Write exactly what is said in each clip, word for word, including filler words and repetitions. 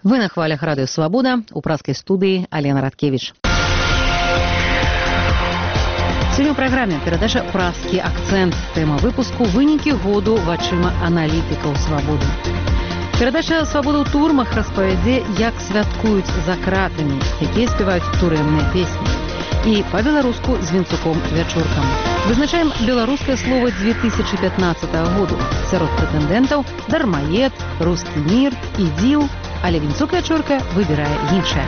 Вы на хвалях радыё «Свабода», у праскай студыі Алена Радкевіч. Сегодня в программе передача «Празкі акцент». Тема выпуску «Вынікі году вачыма аналітыкаў «Свабоды». Передача «Свабода ў турмах» распавядзе, як святкуюць за кратамі, якія спяваюць турэмныя песні. І по-беларуску з вінцуком вячоркам. Вызначаем беларускае слово две тысячи пятнадцатого году. Сярод прэтэндэнтаў дармаед, рускі мір, ідзіл, але вінцук вячорка выбірае іншае.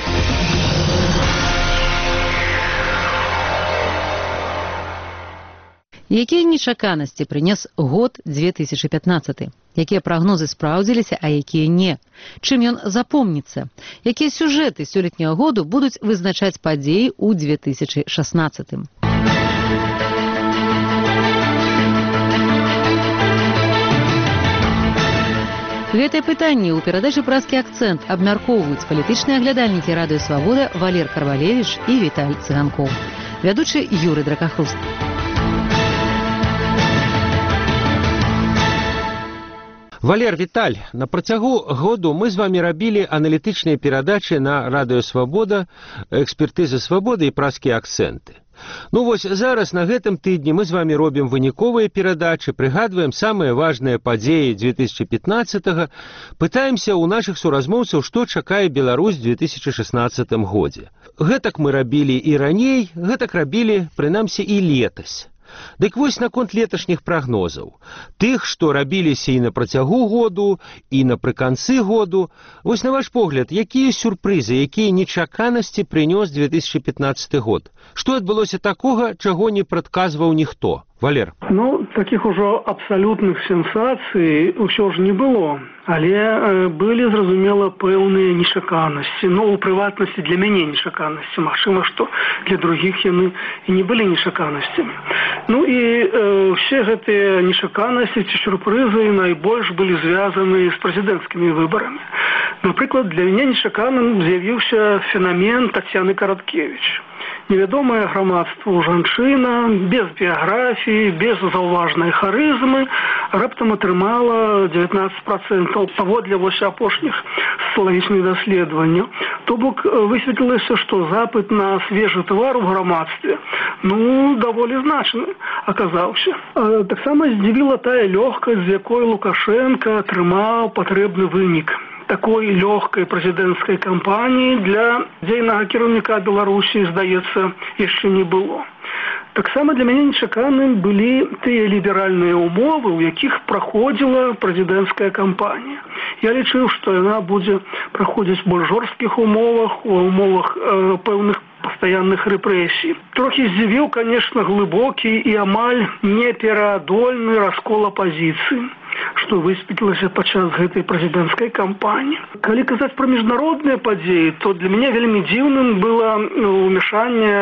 Якія нечаканасці прынес год две тысячи пятнадцаты? Якія прагнозы спраўдзіліся, а якія не? Чым ён запомніцца? Якія сюжэты сёлетняга году будуць вызначаць падзеі ў две тысячи шестнадцатым? Гэтае пытанне ў перадачы «Празкі акцент» абмяркоўваюць палітычныя аглядальнікі радыё «Свабода» Валер Карвалевіч і Віталь Цыганкоў. Вядучы Юрый Дракахруст. Валер, Віталь, на працягу году мы з вами рабілі аналітычныя перадачы на радыё «Свабода», экспертызы «Свабоды» і «Празкі акценты». Ну вось, зараз на гэтым тыдні мы з вами робім выніковыя перадачы, прыгадваем самыя важныя падзеі две тысячи пятнадцатого, пытаемся ў нашых суразмоўцаў, што чакае Беларусь у две тысячи шестнадцатым годзе. Гэтак мы рабілі і раней, гэтак рабілі, прынамсі, і летась. Дык вось наконт леташніх прагнозаў. Тых, што рабіліся і на працягу году, і напрыканцы году. Вось на ваш погляд, якія сюрпрызы, якія нечаканасці прынёс две тысячи пятнадцаты год? Што адбылося такога, чаго не прадказваў ніхто? Валер. Ну, таких ужо абсалютных сенсацый ўсё ж не было, але э, былі, зразумела, пэўныя нечаканасці. Ну, у прыватнасці для мяне нечаканасці. Магчыма, што для другіх яны і не былі нечаканасцямі. Ну і э, ўсе гэтыя нечаканасці ці сюрпрызы найбольш былі звязаны з прэзідэнцкімі выбарамі. Напрыклад, для мяне нечаканым з'явіўся фенамен Тацьяны Караткевіч. Невядомая грамадству жанчына, без біяграфіі, без заўважнай харызмы, раптам атрымала дзевятнаццаць процентаў паводле вось апошніх сацыялагічных даследаванняў. То бок высветлілася, што запыт на свежы твар у грамадстве, ну, даволі значны аказаўся. Таксама здзівіла тая лёгкасць, з якой Лукашенко атрымаў патрэбны вынік. Такой лёгкай прэзідэнцкай кампаніі для дзейнага кіраўніка Беларусі, здаецца, яшчэ не было. Таксама для мяне нечаканым былі тыя ліберальныя умовы, у якіх праходзіла прэзідэнцкая кампанія. Я лічыў, што яна будзе праходзіць у больш жорсткіх умовах, у умовах э, пэўных пастаянных рэпрэсій. Трохі здзівіў, конечно, глыбокі і амаль непераадольны раскол апазіцыі, што высветлілася падчас гэтай прэзідэнцкай кампаніі. Калі казаць пра міжнародныя падзеі, то для мяне вельмі дзіўным было ўмяшанне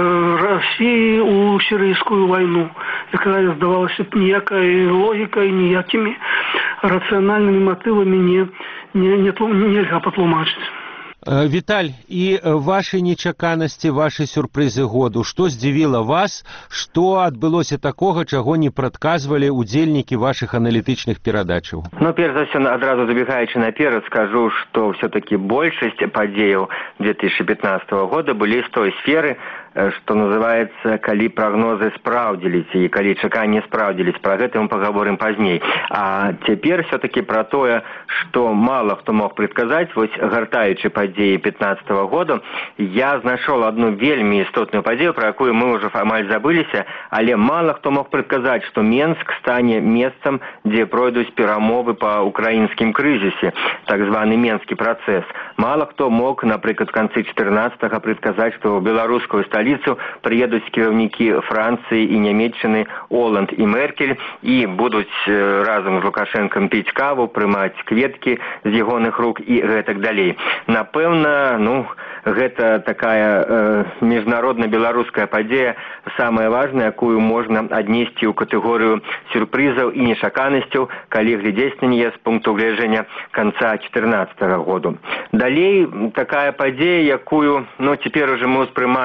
Расіі ў сірыйскую вайну, якая, здавалася б, ніякай логікай, ніякімі рацыянальнымі матывамі не, не, не, нельга патлумачыць. Віталь, і вашы нечаканасці, вашы сюрпрызы году, што здзівіла вас, што адбылося такога, чаго не прадказвалі удзельнікі вашых аналітычных перадачаў? Ну, перш за ўсё, адразу забегаючы наперад, скажу, што ўсё-такі большасць падзеяў две тысячи пятнадцатого года былі з той сферы, што называецца, калі прагнозы спраўдзіліся і калі чаканні спраўдзіліся. Пра гэта мы пагаворым пазней. А цяпер все-таки пра тое, што мала хто мог прадказаць, вось гартаючы падзеі пятнадцатого года, я знайшоў адну вельмі істотную падзею, пра якую мы ўжо амаль забыліся, але мала хто мог прадказаць, што Менск стане месцам, дзе пройдуць перамовы па украінскім крызісе, так званы Менскі працэс. Мала хто мог, напрыклад, в канцы чатырнаццатага прадказаць, што ў беларускую сталіцу сталіцу прыедуць кіраўнікі Францыі і Нямецчыны Оланд і Меркель і будуць разам з Лукашэнкам піць каву, прымаць кветкі з ягоных рук і гэтак далей. Напэўна, ну, гэта такая э, міжнародна-беларуская падзея, самая важная, якую можна аднесці ў катэгорыю сюрпрызаў і нечаканасцяў, калі глядзець на яе з пункту гледжання канца чатырнаццатага году. Далей такая падзея, якую, ну, цяпер уже мы ўспрымаем як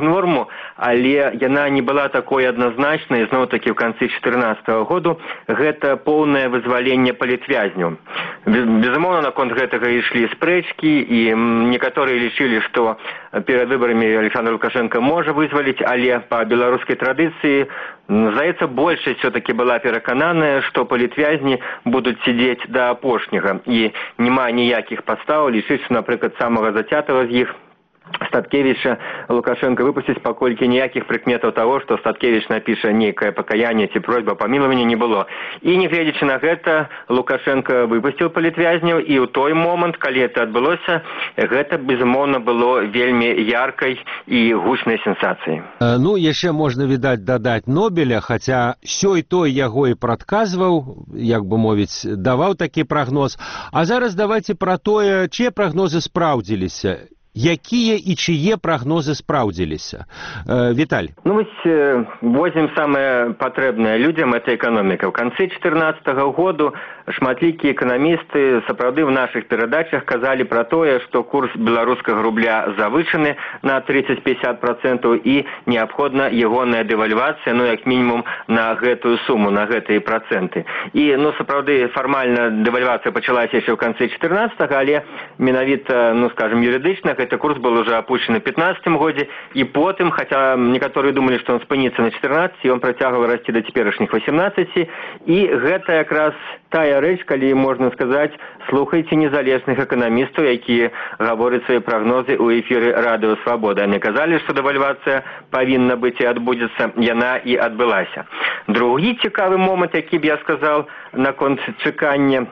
норму, але яна не была такой адназначнай, зноў-такі ў канцы чатырнаццатага году, гэта поўнае вызваленне палітвязняў. Безумоўна, наконт гэтага ішлі спрэчкі, і некаторыя лічылі, што перад выбарамі Александр Лукашенко можа вызваліць, але па беларускай традыцыі, здаецца, большасць все-таки была перакананая, што палітвязні будуць сидзець да апошняга, і няма ніякіх падстаў лічыць, што, напрыклад, самага зацятага з іх, Статкевича, Лукашенко выпусціць, паколькі ніякіх прыкметаў таго, што Статкевич напіша нейкае пакаянне ці просьба памілавання, не было. І нягледзячы на гэта, Лукашенко выпусціў палітвязняў, і ў той момант, калі гэта адбылося, гэта, безумоўна, было вельмі яркай і гучнай сенсацыяй. Ну, яшчэ можна, відаць, дадаць Нобеля, хаця сёй той яго і прадказваў, як бы мовіць, даваў такі прагноз. А зараз давайце пра тое, чые прагнозы спраўдзіліся. Якія і чые прагнозы спраўдзіліся? Э, Віталь. Ну, вось, э, возьмем самае патрэбнае людзям, это эканоміка. У канцы чатырнаццатага году шматлікія эканамісты сапраўды ў нашых перадачах казалі пра тое, што курс беларускага рубля завышаны на тридцать-пятьдесят процентаў і неабходна ягоная дэвальвацыя, ну, як мінімум, на гэтую суму, на гэтыя працэнты. І, ну, сапраўды, фармальна дэвальвацыя пачалася яшчэ ў канцы чатырнаццатага, але менавіта, ну, скажем, юрыдычна, гэты курс был уже опущен в пятнадцатым годзе, и потым, хотя некоторые думали, что он спынится на четырнадцати, он протягивал расти до теперешних восемнадцати, и гэта как раз тая рэч, калі можно сказать, слухайте незалежных экономистов, якія говорят свои прогнозы у эфире Радио Свобода. Они казали, что девальвация повинна быть и отбудется, яна и отбылася. Другі цікавы момент, які б я сказал наконт чекання,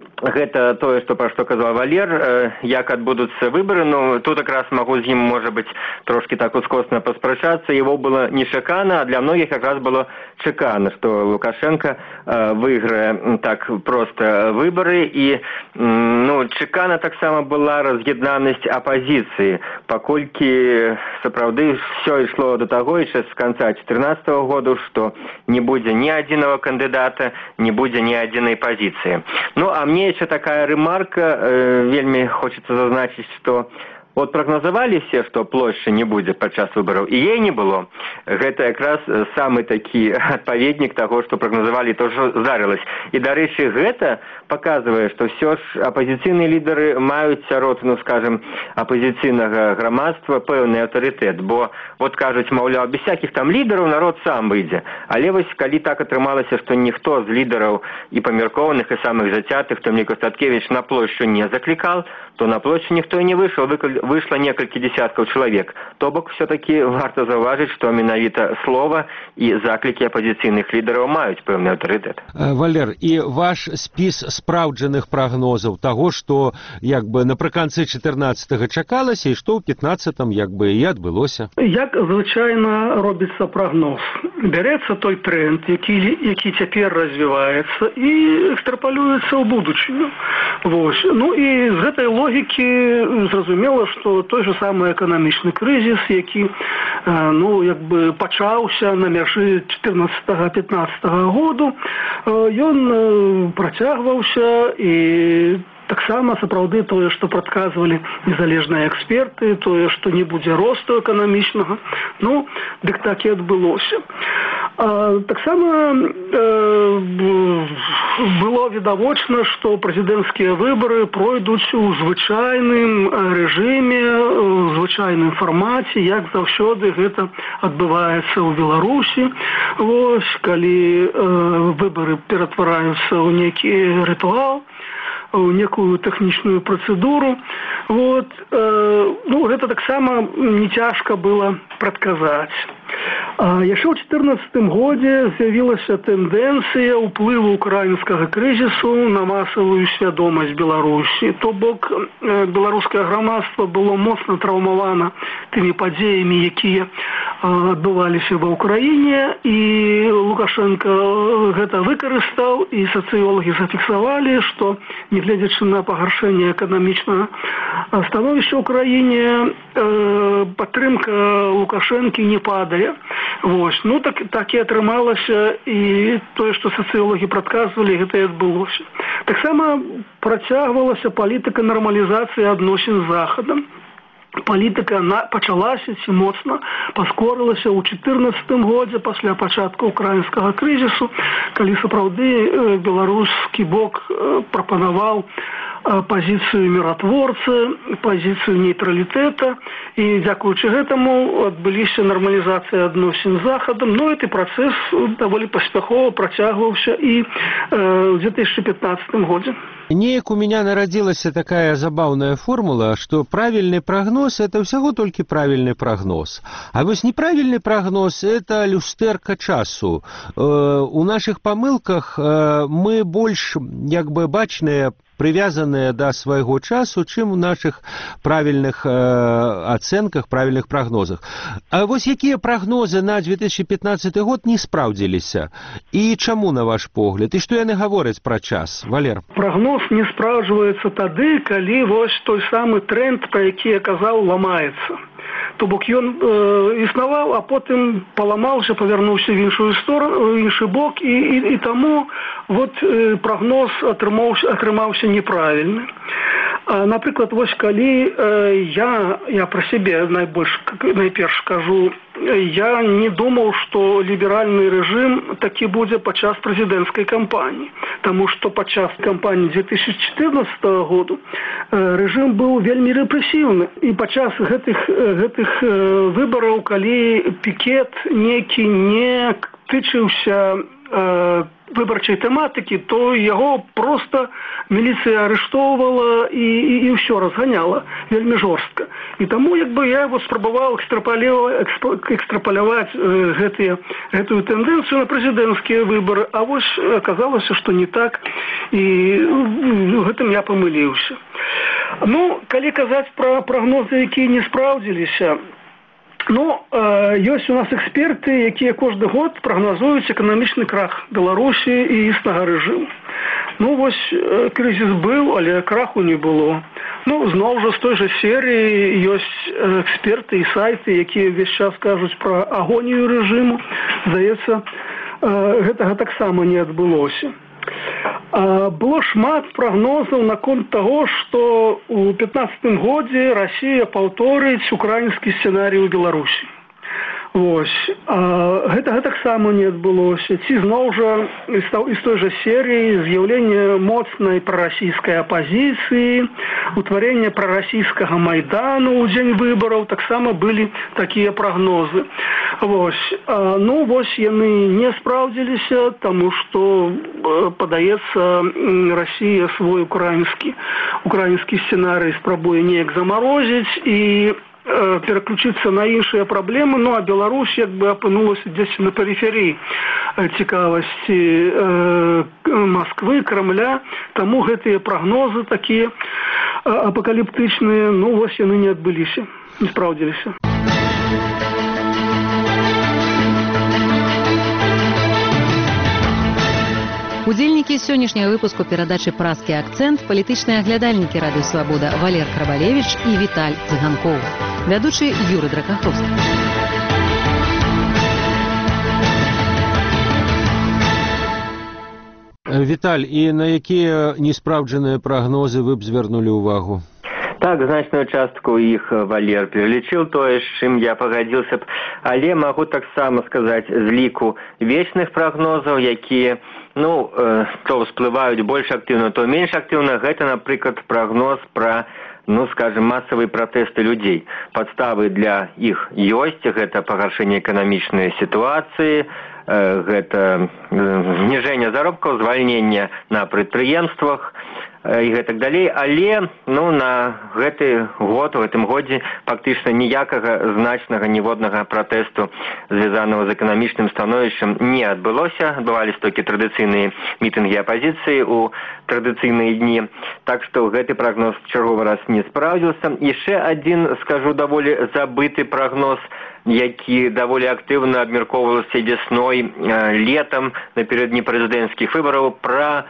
гэта тое, што пра што казаў Валер, э, як адбудуцца выбары, ну, тут якраз магу з ім, можа быць, трошки так ускосна паспрачацца, его было нечакана, а для многіх якраз было чакана, што Лукашенко э, выйграе так проста выбары, і, ну, чакана таксама была раз'яднанасць апазіцыі, паколькі сапраўды ўсё ішло да таго, яшчэ з канца чатырнаццатага году, што не будзе ні адзінага кандыдата, не будзе ні адзінай пазіцыі. Ну, а мне еще такая ремарка, э, вельми хочется зазначить, что вот прогнозовали все, что площади не будет подчас выборов, и ей не было. Это как раз самый таки отповедник того, что прогнозовали, то, что здарилось. И, до речи, это показывает, что все ж оппозиционные лидеры мают сярод, ну, скажем, оппозиционного громадства певный авторитет. Бо, вот кажуть, мовляв, без всяких там лидеров народ сам выйдет. Але вось, коли так атрымалася, что никто из лидеров и померкованных, и самых затятых, то мне Статкевич на площадь не закликал, то на площадь никто и не вышел, вышло несколько десятков человек. То бок все-таки варто заўважыць, что менавіта слова и заклики оппозиционных лидеров маюць пэўны авторитет. Валер, и ваш спіс спраўджаных прогнозаў того, что як бы напрыканцы чатырнаццатага чакалася и что ў пятнадцатым як бы и адбылося. Як звычайна робіцца прогноз? Бярэцца той тренд, які, які цяпер развіваецца, і экстрапалюецца ў будучыню. Вось. Ну і з гэтай логікі зразумела, што той же самый эканамічны крызіс, які, ну, як бы пачаўся на мяжы чатырнаццатага-пятнаццатага году, ён працягваўся, і таксама сапраўды тое, што прадказвалі незалежныя эксперты, тое, што не будзе росту эканамічнага, ну, дык так і адбылося. А, таксама э, было відавочна, што прэзідэнцкія выбары пройдуць у звычайным рэжыме, у звычайным фармаце, як заўсёды гэта адбываецца ў Беларусі. Вось, калі э, выбары ператвараюцца ў нейкі рытуал, у некую тэхнічную працэдуру. Вот, э, ну, гэта таксама не цяжка было прадказаць. А яшчэ ў чатырнаццатым годзе з'явілася тэндэнцыя ўплыву украінскага крызісу на масавую свядомасць Беларусі. То бок, беларускае грамадства было моцна траўмавана тымі падзеямі, якія адбываліся ва ўкраіне, і Лукашенко гэта выкарыстаў, і сацыёлагі зафіксавалі, што нягледзячы на пагаршэнне эканамічнага становішча ў краіне, падтрымка Лукашэнкі не падае. Вось. Ну, так, так і атрымалася, і тое, што сацыёлагі прадказвалі, гэта і адбылося. Таксама працягвалася палітыка нармалізацыі адносін з Захадам. палітыка пачалася ці моцна паскорылася ў чатырнаццатым годзе пасля пачатку украінскага крызісу, калі сапраўды беларускі бок прапанаваў пазіцыю міратворцы, пазіцыю нейтралітэта, і дзякуючы гэтаму адбыліся нармалізацыя адносін з захадам. Ну, гэты працэс даволі паспяхова працягваўся і ў две тысячи пятнадцатым годзе. Неяк у меня народилась такая забавная формула, что правильный прогноз – это всего только правильный прогноз. А вот неправильный прогноз – это люстерка часу. Э, у наших помылках э, мы больше, как бы, бачные, привязанные до своего часу, чем у наших правильных э, оценках, правильных прогнозах. А вот какие прогнозы на две тысячи пятнадцатый год не справдились? И чему, на ваш погляд? И что яны говорят про час, Валер? Прогноз не спраўджваецца тады, калі вось той самы тренд, про які я казаў, ламаецца. То бок ён э, існаваў, а потым паламаўся, павярнуўся в іншую сторону, в іншы бок, і, і, і таму вот э, прогноз атрымаўся, атрымаўся неправільны. А, напрыклад, вось калі э, я, я про сябе найбольш, найперш кажу, я не думаў, што ліберальны рэжым такі будзе падчас прэзідэнцкай кампаніі. Таму што падчас кампаніі две тысячи чатырнаццатага году э, рэжым быў вельмі рэпрэсіўны. І падчас гэтых, гэтых э, выбараў, калі пікет некі не тычыўся э, выбарчай тэматыкі, то яго проста міліцыя арыштоўвала і, і, і ўсё разганяла вельмі жорстка. І таму, як бы, я вот спрабаваў экстрапаляваць э, гэтыя, гэтую тэндэнцыю на прэзідэнцкія выбары, а вось аказалася, што не так, і ну, гэтым я памыліўся. Ну, калі казаць пра прагнозы, якія не спраўдзіліся, ну, э, ёсць у нас эксперты, якія кожны год прагназуюць эканамічны крах Беларусі і існага рэжыму. Ну, вось э, крызіс быў, але краху не было. Ну, зноў жа з той жа серыі ёсць эксперты і сайты, якія ўвесь час кажуць пра агонію рэжыму. Здаецца, э, гэтага таксама не адбылося. Было шмат прагнозаў наконт таго, што ў пятнаццатым годзе Расія паўторыць украінскі сцэнарый у Беларусі. Вось. А гэтага таксама не адбылося. Ці зноў жа з той жа серыі з'яўленне моцнай прарасійскай апазіцыі, утварэнне прарасійскага майдану ў дзень выбараў, таксама былі такія прагнозы. Вось. А, ну, вось яны не спраўдзіліся, таму што, падаецца, Расія свой украінскі, украінскі сцэнарый спрабуе неяк замарозіць і пераключыцца на іншыя праблемы, ну а Беларусь як бы апынулася дзесь на перыферыі цікавасці э, Москвы, Кремля, таму гэтыя прагнозы такія апакаліптычныя, ну вось яны не адбыліся, не спраўдзіліся. Удзельнікі сённяшняга выпуску перадачы «Празкі акцэнт» палітычныя аглядальнікі Радыё Свабода Валер Крабалевіч і Віталь Цыганкоў. Вядучы Юры Дракаховскі. Віталь, і на якія неспраўджаныя прагнозы вы б звярнулі ўвагу? Так, значную частку іх Валер пералічыў, тое, з чым я пагадзіўся б, але магу таксама сказаць з ліку вечных прагнозаў, якія, ну, э, то всплываюць больш актыўна, то менш актыўна. Гэта, напрыклад, прагноз пра, ну, скажем, масавыя пратэсты людзей. Падставы для іх ёсць, гэта пагаршэнне эканамічнай сітуацыі, э, гэта зніжэнне заробкаў, звальнення на прадпрыемствах, і гэтак далей, але ну, на гэты год, у гэтым годзе фактычна ніякага значнага ніводнага пратэсту, звязанага з эканамічным становішчам, не адбылося. Адбываліся толькі традыцыйныя мітынгі апазіцыі ў традыцыйныя дні. Так што гэты прагноз чарговы раз не спраўдзіўся. Яшчэ адзін, скажу, даволі забыты прагноз, які даволі актыўна абмяркоўваўся весной, летам, напярэдадні прэзідэнцкіх выбараў, пра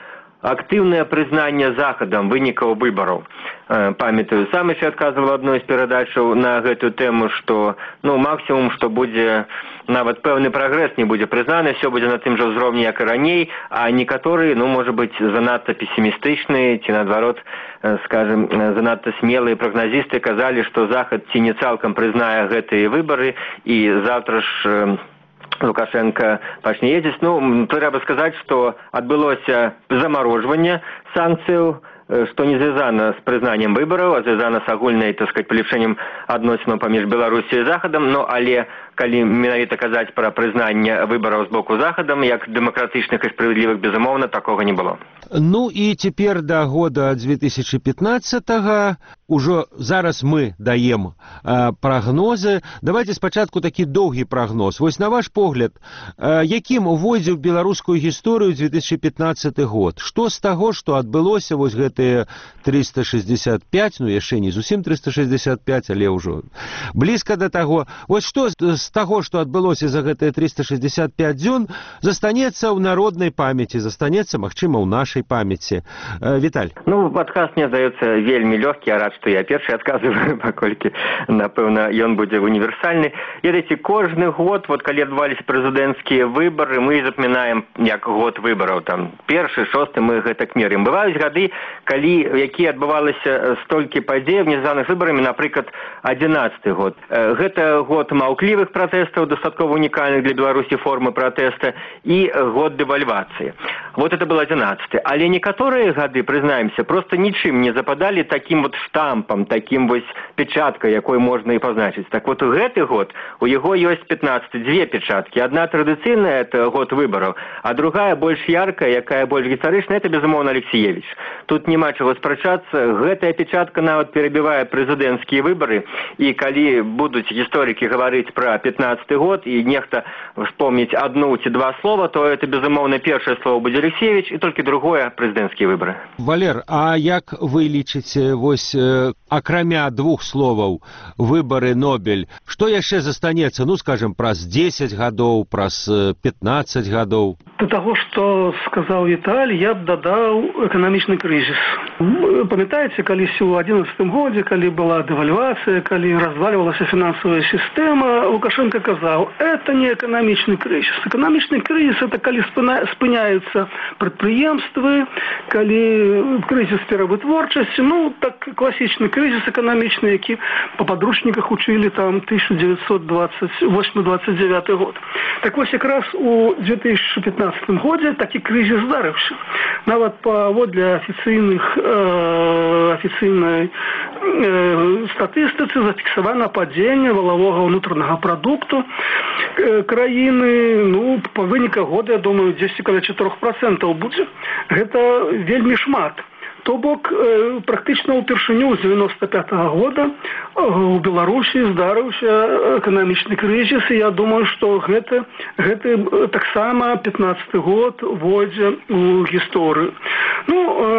актыўнае прызнанне захадам вынікаў выбараў. Памятаю, сам яшчэ адказваў адной з перадачаў на гэтую тэму, што ну максімум, што будзе нават пэўны прагрэс не будзе прызнаны, все будзе на тым жа ўзроўні, як і раней, а некаторыя, ну, можа быць, занадта песімістычныя ці, наадварот, скажем, занадта смелыя прагназісты казалі, што Захад ці не цалкам прызнае гэтыя выбары, і заўтра ж Лукашенко пачне ездзіць. Ну, трэба сказаць, што адбылося замарожванне санкцыяў, што не звязана з прызнаннем выбараў, а звязана з агульнай, так сказать, палепшэннем адносінаў паміж Беларусі і Захадам, ну, але калі менавіта казаць пра прызнанне выбараў з боку Захадам, як дэмакратычных і справядлівых, безумоўна, такога не было. Ну і цяпер да года две тысячи пятнадцатага ужо зараз мы даем э, прагнозы. Давайте спачатку такі доўгі прагноз. Вось на ваш погляд, э, якім увойдзе ў беларускую гісторыю две тысячи пятнадцаты год? Што з таго, што адбылося вось гэтыя триста шестьдесят пять, ну яшчэ не зусім триста шестьдесят пять, але ўжо блізка да таго. Вось што з таго, што адбылося за гэтыя триста шестьдесят пять дзён, застанецца ў народнай памяці, застанецца, магчыма, ў нашай памяці. Э, Віталь. Ну, адказ мне здаецца вельмі лёгкі, я рад, што я першы адказваю, паколькі, напэўна, ён будзе універсальны. Ведаеце, кожны год, вот калі адбываліся прэзідэнцкія выбары, мы запамінаем як год выбараў, там, першы, шосты, мы гэтак меряем. Бываюць гады, калі, якія адбываліся столькі падзеяў, не звязаных з выбарамі, напрыклад, адзінаццаты год. Гэта год маўклівых пратэстаў, дастаткова унікальных для Беларусі формы пратэста, і год дэвальвацыі. Вот это был одиннадцатый. Але некаторыя гады, прызнаемся, просто нічым не западалі таким вот штампам, таким вось печаткой, якой можна і пазначыць. Так вот, у гэты год у яго ёсць пятнадцаты, две печатки. Одна традыцыйная, это год выбораў, а другая больш яркая, якая больш гістарычная, это, безумоўна, Алексеевич. Тут няма чаго спрачацца. Гэтая печатка нават перабівае прэзідэнцкія выбары, і калі будуць гісторыкі гаварыць пра пятнадцаты год, і нехта вспомніць одну ці два слова, то это, безумоўна, першае слово будзе Алексеевич, і толькі другое прэзідэнцкія выбары. Валер, а як вы лічыце, вось, э, акрамя двух словаў, выбары Нобель, што яшчэ застанецца, ну, скажем, праз дзесяць гадоў, праз пятнадцаць гадоў? До того, что сказал Виталий, я бы додал экономичный кризис. Памятаете, калі ў одиннадцатым годзе, калі была девальвация, калі разваливалась финансовая система, Лукашенко сказал, это не экономичный кризис. Экономичный кризис – это калі спыняются предприемства, калі кризис перавытворчасці, ну, так классичный кризис экономичный, які по подручниках учили там тысяча девятьсот двадцать восьмы — двадцать девятый год. Так вот, как раз у две тысячи пятнадцатым годзе такі кризис здарыўся. Нават паводле афіцыйных э, афіцыйнай э, статыстыцы зафіксавана падзенне валавога ўнутранага прадукту э, краіны, ну, па выніках года, я думаю, дзесьці каля чатырох працэнтаў будзе. Гэта вельмі шмат. То бок, э, практычна ўпершыню з девяносто пятого года э, у Беларусі здарыўся эканамічны крызіс, і я думаю, што гэта, гэта э, таксама пятнадцаты год войдзе ў гісторыю. Ну,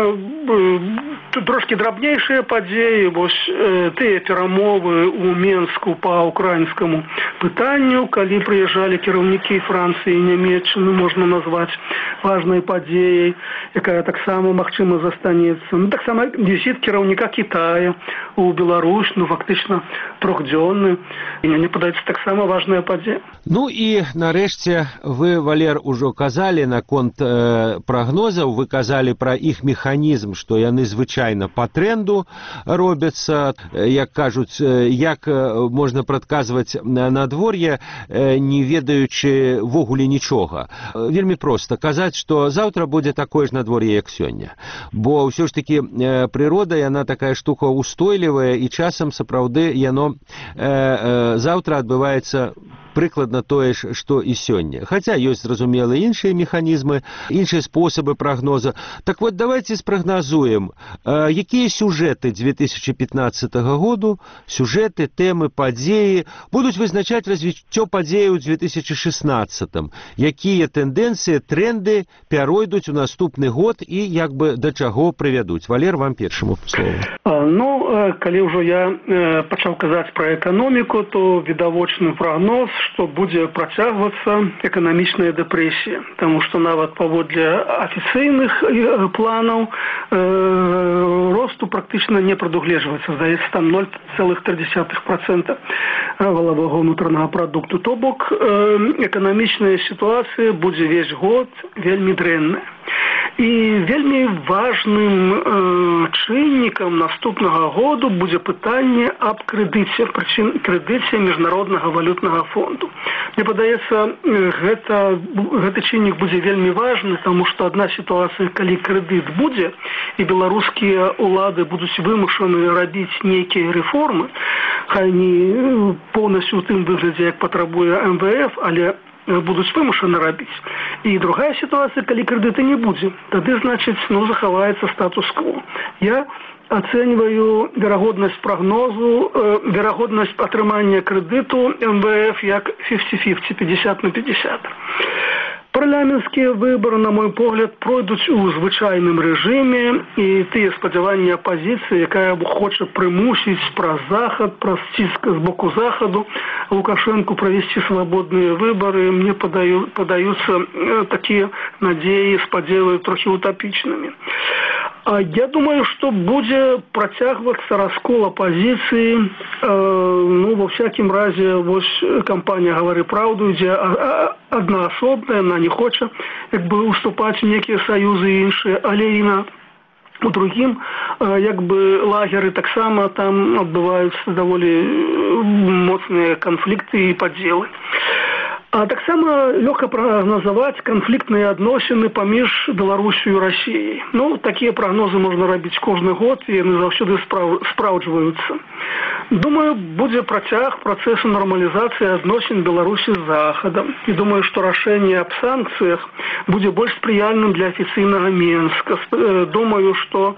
э, э, трошки драбнейшыя падзеі, вось э, тыя перамовы ў Менску па украінскаму пытанню, калі прыязджалі кіраўнікі Францыі і Нямецчыны, можна назваць важнай падзеяй, якая таксама, магчыма, застанецца. Ну, так само визит кіраўніка Китая у Беларусь, ну, фактично трехдзённы. І мне падаецца таксама важная падзея. Ну і нарэшце вы, Валер, ужо казалі наконт э, прагнозаў, вы казалі пра іх механізм, што яны звычайна па тренду робяцца, як кажуць, як можна прадказваць надвор'е, не ведаючы ввогуле нічога. Вельмі проста казаць, што заўтра будзе такое ж надвор'е, як сёння. Бо ўсё ж таки э, прырода, яна такая штука устойлівая, і часам сапраўды яно э, э, заўтра адбываецца прыкладна тое ж, што і сёння. Хаця ёсць, зразумела, іншыя механізмы, іншыя спосабы прагноза. Так вот, давайте спрагназуем, э, якія сюжэты две тысячи пятнадцатого году, сюжэты, тэмы, падзеі будуць вызначаць развіццё падзеяў у две тысячи шестнадцатым, якія тэндэнцыі, тренды пяройдуць у наступны год і як бы да чаго прывядуць. Валер, вам першаму слово. Ну, калі ўжо я пачаў казаць пра эканоміку, то відавочны прагноз, што будзе працягвацца эканамічная дэпрэсія, таму што нават паводле афіцыйных планаў э, росту практычна не прадугледжваецца, здаецца, там ноль цэлых тры дзесятых процента валавога ўнутранага прадукту. То бок э, эканамічная сітуацыя будзе весь год вельмі дрэнная. І вельмі важным э, чыннікам наступнага году будзе пытанне аб крэдыце, прычым крэдыце міжнароднага валютнага фонду. Мне падаецца, гэта, гэты чыннік будзе вельмі важны, таму што адна сітуацыя, калі крэдыт будзе, і беларускія ўлады будуць вымушаны рабіць нейкія рэформы, хай не поўнасцю ў тым выглядзе, як патрабуе эм вэ эф, але будуць вымушаны рабіць. І другая сітуацыя, калі крэдыта не будзе, тады, значыць, ну, захаваецца статус-кво. Я ацэньваю верагоднасць прагнозу, э, верагоднасць атрымання крэдыту эм вэ эф як пяцьдесят на пяцьдесят на пяцьдесят. Парламенцкія выбары, на мой погляд, пройдуць у звычайным рэжыме, і тыя спадзяванні апазіцыі, якая хоча прымусіць праз захад, праз ціск з боку захаду Лукашэнку правесці свабодныя выбары, мне падаю, падаюцца э, такія надзеі, спадзевы трохі утапічнымі. А я думаю, што будзе працягвацца раскол апазіцыі, э, ну, во всякім разе, вось кампанія «Гавары праўду» ідзе аднаасобная, она не хоча, як бы, уступаць у некія саюзы і іншыя, але і на у другім, э, як бы, лагеры таксама там адбываюцца даволі моцныя канфлікты і падзелы. А таксама лёгка прагназаваць канфліктныя адносіны паміж Беларусью і Расіяй. Ну, такія прагнозы можна рабіць кожны год, і яны заўсёды спраў... спраўджваюцца. Думаю, будзе працяг працэсу нармалізацыі адносін Беларусі з Захадам. І думаю, што рашэнне аб санкцыях будзе больш спрыяльным для афіцыйнага Менска. Думаю, што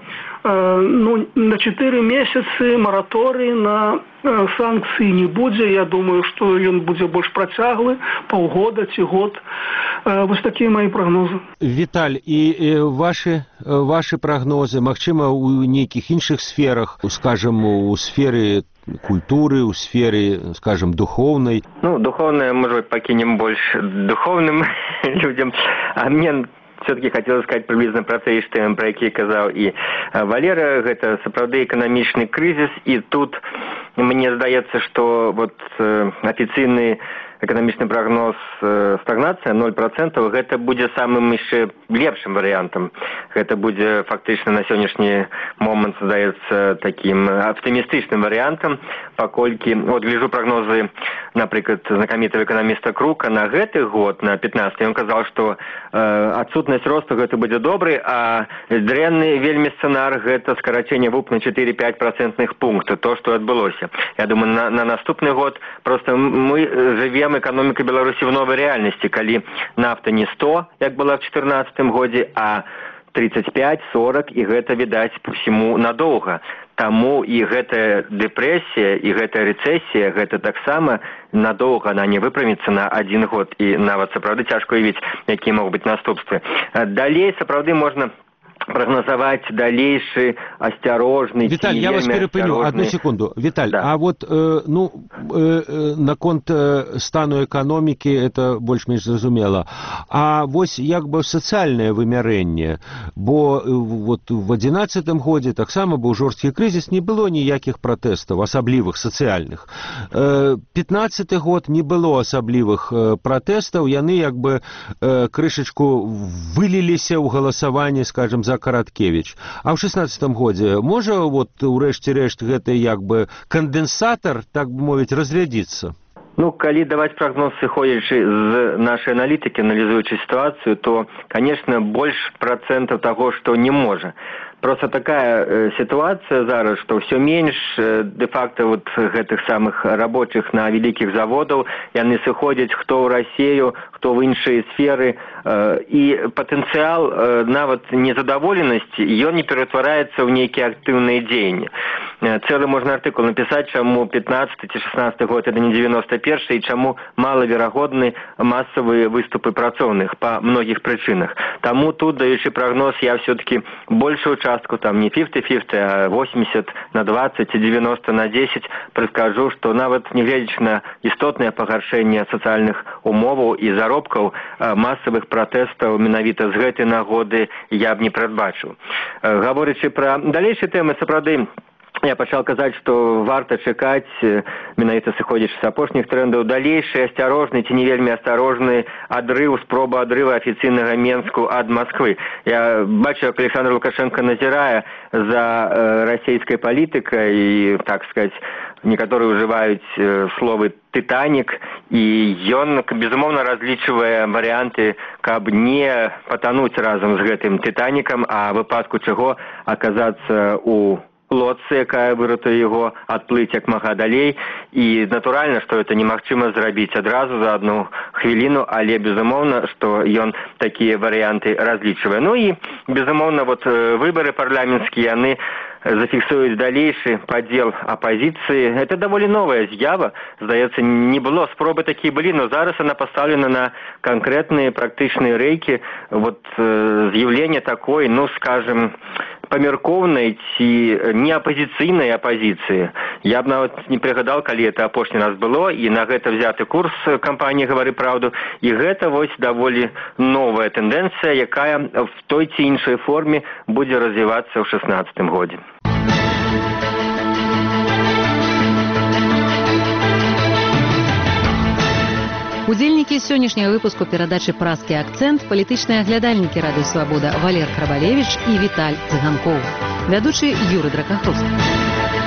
ну, на чатыры месяцы мараторый на санкцыі не будзе. Я думаю, што ён будзе больш працяглы, паўгода ці год. Вось такія мои прагнозы. Віталь, і ваши, ваши прагнозы, магчыма, у нейкіх іншых сферах, скажем, у сферы культуры, у сфере, скажем, духовной? Ну, духовное, может быть, покинем больше духовным людям. А мне все-таки хотелось сказать приблизно про те штемы, про які казаў і Валера. Гэта сапраўды эканамічны крызіс, і тут мне здаецца, што вот афіцыйны эканамічны прагноз э, стагнацыя ноль процентаў, гэта будзе самым яшчэ лепшым варыянтам. Гэта будзе фактычна на сённяшні момант, здаецца, такім аптымістычным варыянтам, паколькі, от гляжу прагнозы, напрыклад, знакамітага эканаміста Крука на гэты год, на пятнадцаты, ён казаў, што э, адсутнасць росту гэта будзе добры, а дрэнны вельмі сцэнар гэта скарачэнне вуп на чатыры-пяць процентных пунктаў, то, што адбылося. Я думаю, на, на наступны год просто мы жывем экономика Беларуси в новой реальности, калі нафта не сто, як была в чатырнаццатым годзе, а тридцать пять сорок, і гэта, відаць, по всему надоўга. Таму і гэтая дэпрэсія, і гэтая рэцэсія, гэта таксама надоўга, она не выпраміцца на один год, і нават сапраўды цяжка уявіць, якія могуць быць наступствы. Далей сапраўды можна прогнозовать дальнейший осторожный... Виталь, я вас перепыню, одну секунду. Виталь, да. А вот, э, ну, э, э, наконт э, стану экономики, это больш-менш зразумела. А вось, як бы, социальное вымярэнне, бо э, вот в одиннадцатым годзе таксама быў жорсткі крызіс, не было ніякіх пратэстаў, асаблівых, сацыяльных. Э, пятнаццаты год не было асаблівых э, пратэстаў, яны, як бы, э, крышачку выліліся ў галасаванні, скажем, за Караткевич. А ў шестнадцатым годзе можа вот урэшце рэшт гэты як бы кандэнсатар, так бы мовіць, разрядзіцца? Ну, калі даваць прагноз, сыходзячы з нашай аналітыкі, аналізуючы сітуацыю, то, конечно, больш працэнтаў таго, што не можа. Просто такая э, ситуация зараз, что все меньше э, де-факто вот гэтых самых рабочих на великих заводов, яны сыходзяць хто ў Россию, хто в іншыя сферы, э, и потенциал э, нават незадаволенасці, ён не ператвараецца ў нейкія актыўныя дзеянні. Э, Цэлы можно артыкул написать, чаму пятнадцаты ці шестнадцаты год это не девяносто па-першае, і чаму малаверагодны масавыя выступы працоўных па многіх прычынах. Таму тут, даючы прагноз, я все-таки большую частку, там не пятьдесят на пятьдесят, а восемьдесят на двадцать и девяносто на десять предскажу, что нават нягледзячы на істотнае пагаршэнне сацыяльных умоваў і заробкаў, масавых пратэстаў менавіта з гэтай нагоды я б не прадбачыў. Гаворачы пра далейшыя тэмы, сапраўды, я пачаў казаць, што варта чакаць, менавіта сыходзячы з апошніх трендаў, далейшы асцярожны ці не вельмі асцярожны адрыў, спроба адрыва афіцыйнага Менску ад Масквы. Я бачу, як Александр Лукашенко назірае за э, расійскай палітыкай і, так сказаць, некаторыя ўжываюць э, словы «тытанік», і ён, безумоўна, разлічвае варыянты, каб не патануць разам з гэтым «тытанікам», а в выпадку чаго аказацца у лодцы, якая выратуе яго, адплыць як мага далей. І натуральна, што гэта немагчыма зрабіць адразу за одну хвіліну, але безумоўна, што ён такія варыянты разлічвае. Ну і безумоўна, вот выбары парламенцкія, яны зафіксуюць далейшы падзел апазіцыі. Это даволі новая з'ява. Здаецца, не было спробы такія былі, но зараз она пастаўлена на канкрэтныя практычныя рэйкі. Вот э, з'яўленне такой, ну, скажем, памяркоўнай ці не апазіцыйнай апазіцыі. Я б нават не прыгадаў, калі это апошні раз было, і на гэта взяты курс кампаніі «Гавары праўду». І гэта вось даволі новая тэндэнцыя, якая в той ці іншай форме будзе развівацца ў шэснаццатым годзе. Удзельнікі сённяшняга выпуску перадачы «Праскі акцэнт» палітычныя аглядальнікі Радыё Свабода Валер Крабалевіч і Віталь Цыганкоў. Вядучы Юры Дракаховскі.